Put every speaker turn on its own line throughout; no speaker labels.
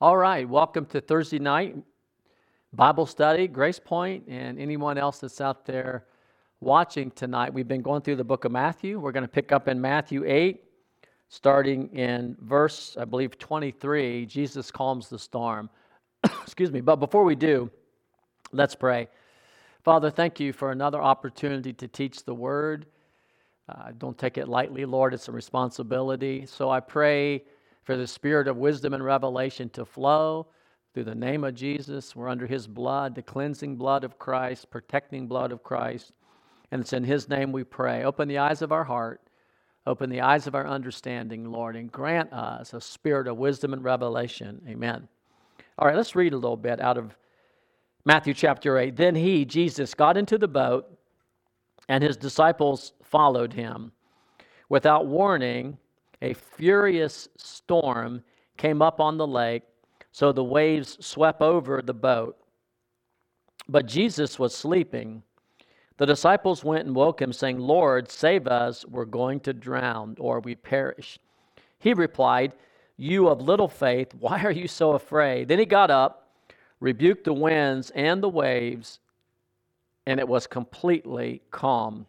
All right, welcome to Thursday night Bible study, Grace Point, and anyone else that's out there watching tonight. We've been going through the book of Matthew. We're going to pick up in Matthew 8, starting in verse, I believe, 23. Jesus calms the storm. Excuse me, but before we do, let's pray. Father, thank you for another opportunity to teach the word. Don't take it lightly, Lord. It's a responsibility. So I pray for the spirit of wisdom and revelation to flow through the name of Jesus. We're under his blood, the cleansing blood of Christ, protecting blood of Christ. And it's in his name we pray. Open the eyes of our heart, open the eyes of our understanding, Lord, and grant us a spirit of wisdom and revelation. Amen. All right, let's read a little bit out of Matthew chapter 8. Then he, Jesus, got into the boat, and his disciples followed him. Without warning, a furious storm came up on the lake, so the waves swept over the boat. But Jesus was sleeping. The disciples went and woke him, saying, "Lord, save us, we're going to drown, or we perish." He replied, "You of little faith, why are you so afraid?" Then he got up, rebuked the winds and the waves, and it was completely calm.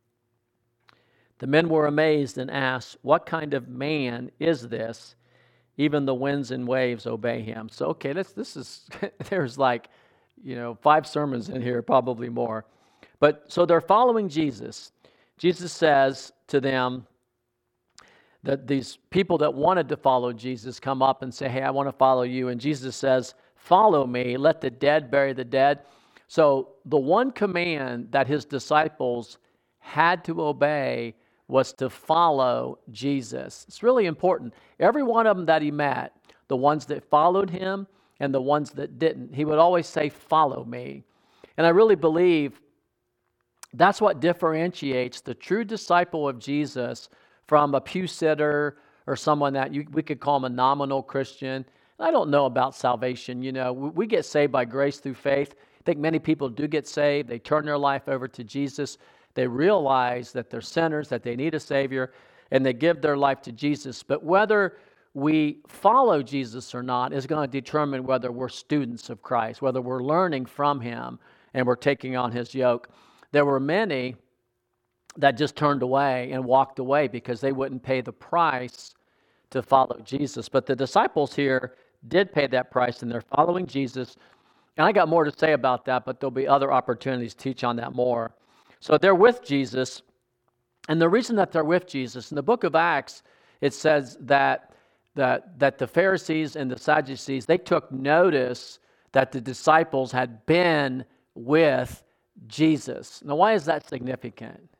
The men were amazed and asked, "What kind of man is this? Even the winds and waves obey him." So, okay, there's like, 5 sermons in here, probably more. But so they're following Jesus. Jesus says to them that these people that wanted to follow Jesus come up and say, "Hey, I want to follow you." And Jesus says, "Follow me, let the dead bury the dead." So the one command that his disciples had to obey was to follow Jesus. It's really important. Every one of them that he met, the ones that followed him and the ones that didn't, he would always say, "Follow me." And I really believe that's what differentiates the true disciple of Jesus from a pew sitter or someone that we could call him a nominal Christian. I don't know about salvation. We get saved by grace through faith. I think many people do get saved. They turn their life over to Jesus. They realize that they're sinners, that they need a Savior, and they give their life to Jesus. But whether we follow Jesus or not is going to determine whether we're students of Christ, whether we're learning from him and we're taking on his yoke. There were many that just turned away and walked away because they wouldn't pay the price to follow Jesus. But the disciples here did pay that price, and they're following Jesus. And I got more to say about that, but there'll be other opportunities to teach on that more. So they're with Jesus, and the reason that they're with Jesus, in the book of Acts, it says that the Pharisees and the Sadducees, they took notice that the disciples had been with Jesus. Now, why is that significant?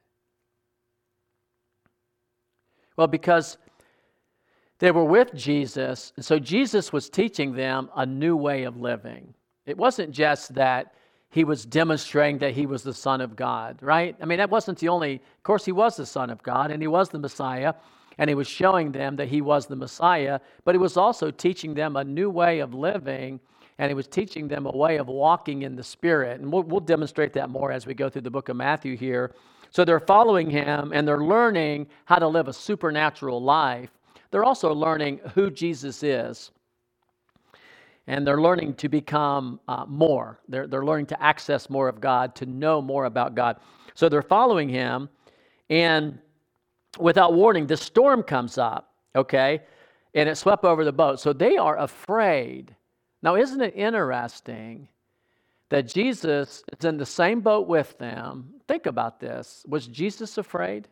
Well, because they were with Jesus, and so Jesus was teaching them a new way of living. It wasn't just that he was demonstrating that he was the Son of God, right? I mean, that wasn't the only, of course, he was the Son of God, and he was the Messiah, and he was showing them that he was the Messiah, but he was also teaching them a new way of living, and he was teaching them a way of walking in the Spirit. And we'll demonstrate that more as we go through the book of Matthew here. So they're following him, and they're learning how to live a supernatural life. They're also learning who Jesus is. And they're learning to become more. They're learning to access more of God, to know more about God. So they're following him, and without warning, the storm comes up, okay? And it swept over the boat. So they are afraid. Now, isn't it interesting that Jesus is in the same boat with them? Think about this. Was Jesus afraid?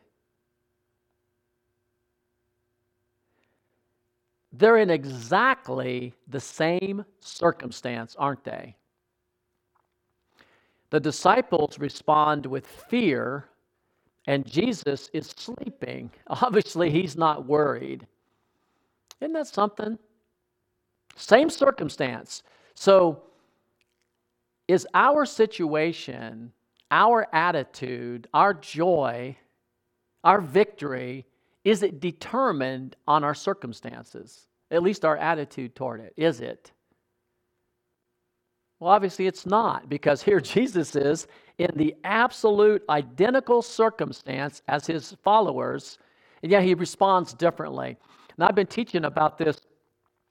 They're in exactly the same circumstance, aren't they? The disciples respond with fear, and Jesus is sleeping. Obviously, he's not worried. Isn't that something? Same circumstance. So, is our situation, our attitude, our joy, our victory, is it determined on our circumstances? At least our attitude toward it. Is it? Well, obviously it's not, because here Jesus is in the absolute identical circumstance as his followers, and yet he responds differently. And I've been teaching about this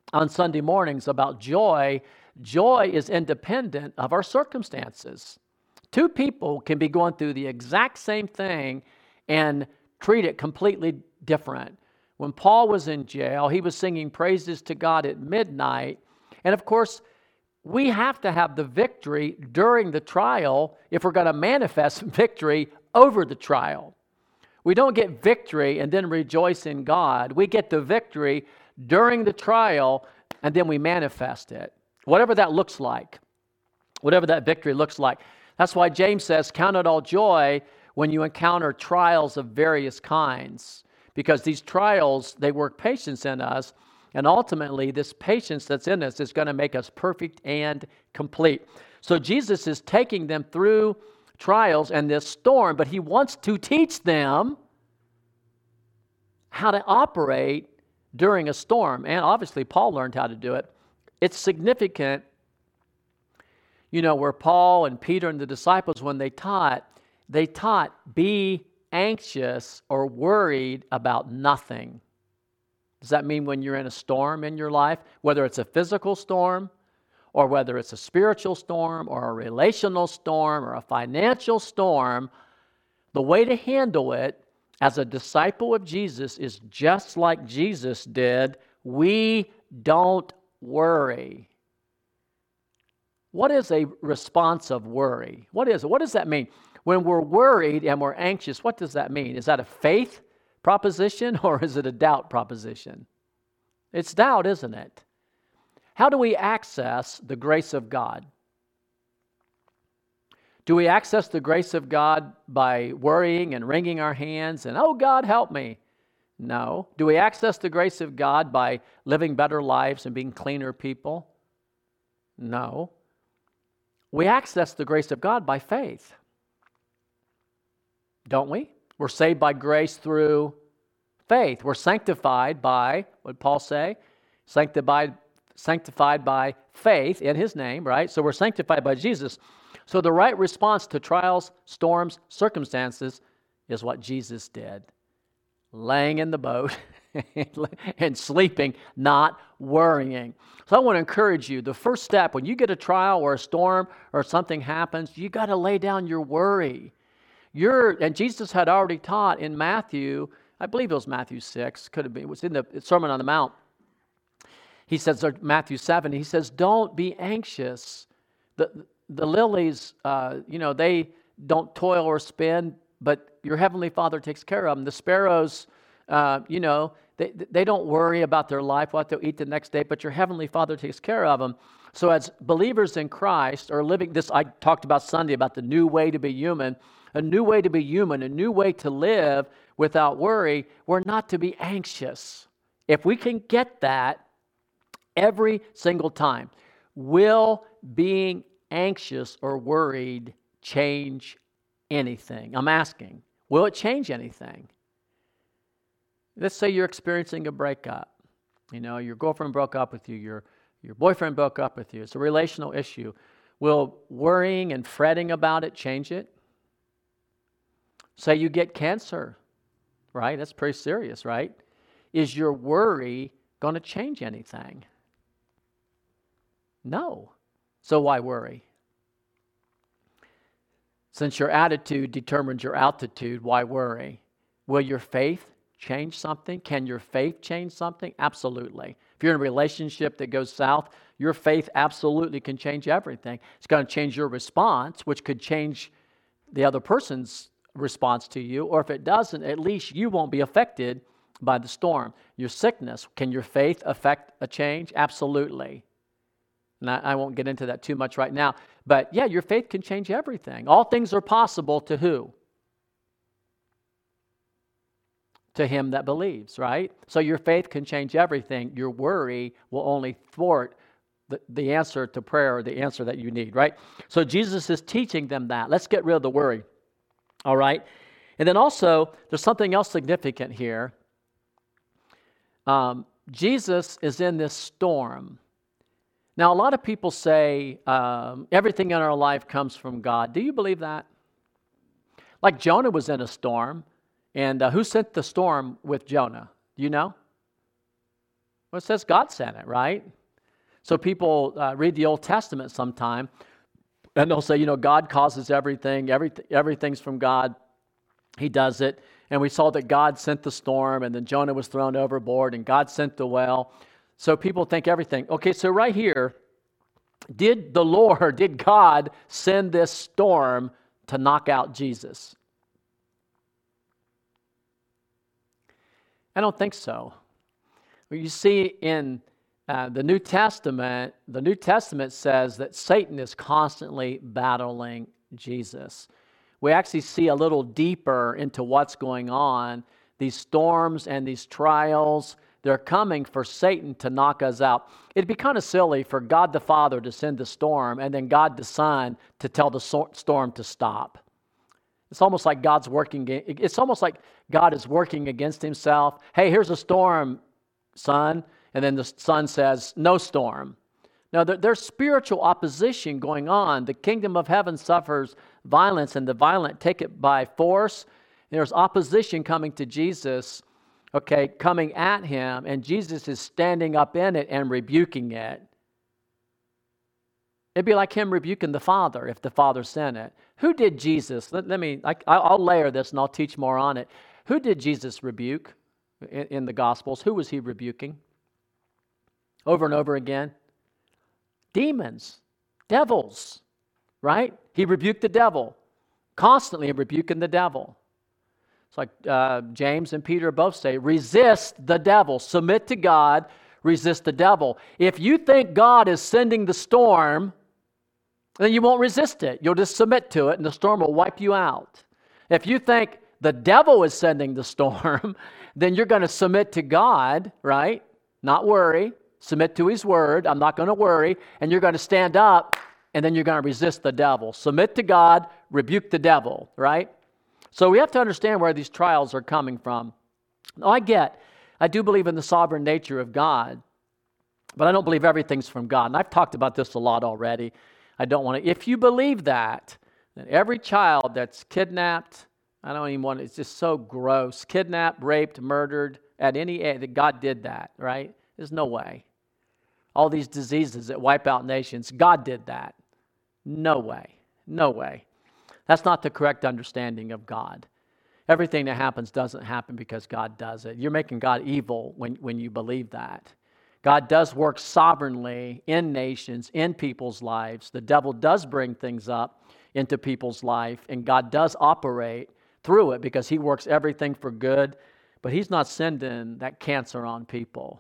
on Sunday mornings about joy. Joy is independent of our circumstances. Two people can be going through the exact same thing and treat it completely different. When Paul was in jail, he was singing praises to God at midnight. And of course, we have to have the victory during the trial if we're going to manifest victory over the trial. We don't get victory and then rejoice in God. We get the victory during the trial and then we manifest it. Whatever that looks like, whatever that victory looks like. That's why James says, count it all joy when you encounter trials of various kinds. Because these trials, they work patience in us. And ultimately, this patience that's in us is going to make us perfect and complete. So Jesus is taking them through trials and this storm, but he wants to teach them how to operate during a storm. And obviously, Paul learned how to do it. It's significant, where Paul and Peter and the disciples, when they taught, be anxious or worried about nothing. Does that mean when you're in a storm in your life, whether it's a physical storm or whether it's a spiritual storm or a relational storm or a financial storm, the way to handle it as a disciple of Jesus is just like Jesus did. We don't worry. What is a response of worry? What is it? What does that mean? When we're worried and we're anxious, what does that mean? Is that a faith proposition or is it a doubt proposition? It's doubt, isn't it? How do we access the grace of God? Do we access the grace of God by worrying and wringing our hands and, oh, God, help me? No. Do we access the grace of God by living better lives and being cleaner people? No. We access the grace of God by faith. Don't we? We're saved by grace through faith. We're sanctified by, what did Paul say? Sanctified by faith in his name, right? So we're sanctified by Jesus. So the right response to trials, storms, circumstances is what Jesus did. Laying in the boat and sleeping, not worrying. So I want to encourage you, the first step, when you get a trial or a storm or something happens, you got to lay down your worry. And Jesus had already taught in Matthew, I believe it was Matthew 6, could have been, it was in the Sermon on the Mount. He says, or Matthew 7, he says, don't be anxious. The lilies, they don't toil or spin, but your heavenly Father takes care of them. The sparrows, they don't worry about their life, what they'll eat the next day, but your heavenly Father takes care of them. So as believers in Christ are living this, I talked about Sunday about the new way to be human, a new way to be human, a new way to live without worry. We're not to be anxious. If we can get that every single time, will being anxious or worried change anything? I'm asking, will it change anything? Let's say you're experiencing a breakup. Your girlfriend broke up with you, your boyfriend broke up with you. It's a relational issue. Will worrying and fretting about it change it? Say you get cancer, right? That's pretty serious, right? Is your worry going to change anything? No. So why worry? Since your attitude determines your altitude, why worry? Will your faith change something? Can your faith change something? Absolutely. If you're in a relationship that goes south, your faith absolutely can change everything. It's going to change your response, which could change the other person's response to you. Or if it doesn't, at least you won't be affected by the storm. Your sickness, can your faith affect a change? Absolutely. And I won't get into that too much right now. But yeah, your faith can change everything. All things are possible to who? To him that believes, right? So your faith can change everything. Your worry will only thwart the answer to prayer, or the answer that you need, right? So Jesus is teaching them that. Let's get rid of the worry, all right? And then also, there's something else significant here. Jesus is in this storm. Now, a lot of people say everything in our life comes from God. Do you believe that? Like Jonah was in a storm, and who sent the storm with Jonah? Do you know? Well, it says God sent it, right? So people read the Old Testament sometime, and they'll say, God causes everything. Everything's from God. He does it. And we saw that God sent the storm, and then Jonah was thrown overboard, and God sent the whale. So people think everything. Okay, so right here, did God send this storm to knock out Jesus? I don't think so. You see in the New Testament says that Satan is constantly battling Jesus. We actually see a little deeper into what's going on. These storms and these trials, they're coming for Satan to knock us out. It'd be kind of silly for God the Father to send the storm and then God the Son to tell the storm to stop. It's almost like it's almost like God is working against himself. Hey, here's a storm, son. And then the son says, no storm. Now, there's spiritual opposition going on. The kingdom of heaven suffers violence, and the violent take it by force. There's opposition coming to Jesus, coming at him, and Jesus is standing up in it and rebuking it. It'd be like him rebuking the Father if the Father sent it. Who did Jesus? I'll layer this and I'll teach more on it. Who did Jesus rebuke in the Gospels? Who was he rebuking? Over and over again. Demons, devils, right? He rebuked the devil, constantly rebuking the devil. It's like James and Peter both say, resist the devil, submit to God, resist the devil. If you think God is sending the storm, then you won't resist it. You'll just submit to it and the storm will wipe you out. If you think the devil is sending the storm, then you're going to submit to God, right? Not worry. Submit to his word. I'm not going to worry. And you're going to stand up, and then you're going to resist the devil. Submit to God, rebuke the devil, right? So we have to understand where these trials are coming from. Now, I do believe in the sovereign nature of God, but I don't believe everything's from God. And I've talked about this a lot already. I don't want to. If you believe that every child that's kidnapped, it's just so gross, kidnapped, raped, murdered, at any age, that God did that, right? There's no way. All these diseases that wipe out nations, God did that. No way. No way. That's not the correct understanding of God. Everything that happens doesn't happen because God does it. You're making God evil when you believe that. God does work sovereignly in nations, in people's lives. The devil does bring things up into people's life, and God does operate through it because he works everything for good, but he's not sending that cancer on people.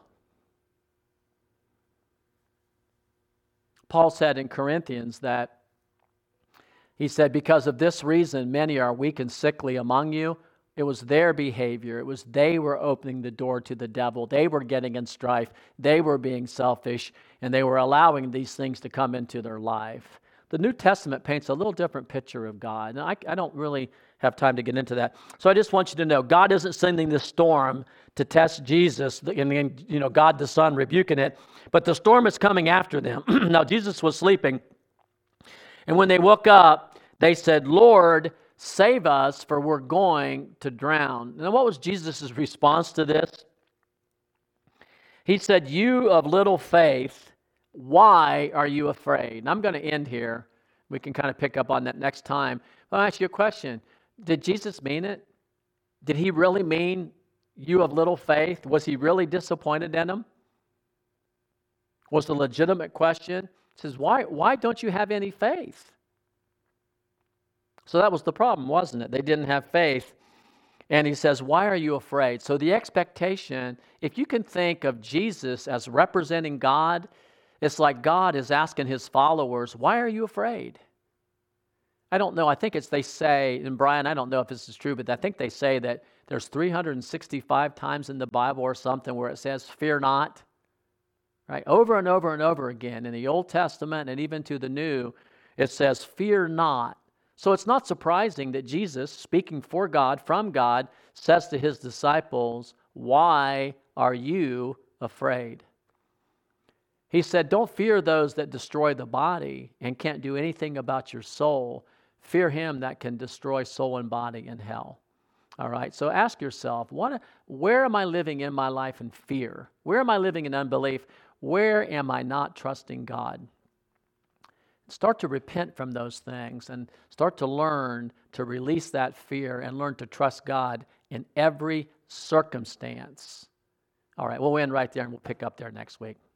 Paul said in Corinthians that he said, because of this reason, many are weak and sickly among you. It was their behavior. They were opening the door to the devil. They were getting in strife. They were being selfish, and they were allowing these things to come into their life. The New Testament paints a little different picture of God, and I don't really have time to get into that. So I just want you to know, God isn't sending this storm to test Jesus, and God the Son rebuking it, but the storm is coming after them. Now, Jesus was sleeping, and when they woke up, they said, Lord, save us, for we're going to drown. Now, what was Jesus' response to this? He said, you of little faith, why are you afraid? And I'm going to end here. We can kind of pick up on that next time. I'll ask you a question. Did Jesus mean it? Did he really mean you of little faith? Was he really disappointed in them? Was the legitimate question? He says, why don't you have any faith? So that was the problem, wasn't it? They didn't have faith. And he says, why are you afraid? So the expectation, if you can think of Jesus as representing God, it's like God is asking his followers, why are you afraid? I don't know. I think they say, and Brian, I don't know if this is true, but I think they say that there's 365 times in the Bible or something where it says, fear not. Right? Over and over and over again in the Old Testament and even to the New, it says, fear not. So it's not surprising that Jesus, speaking for God, from God, says to his disciples, why are you afraid? He said, don't fear those that destroy the body and can't do anything about your soul. Fear him that can destroy soul and body in hell. All right, so ask yourself, where am I living in my life in fear? Where am I living in unbelief? Where am I not trusting God? Start to repent from those things and start to learn to release that fear and learn to trust God in every circumstance. All right, we'll end right there and we'll pick up there next week.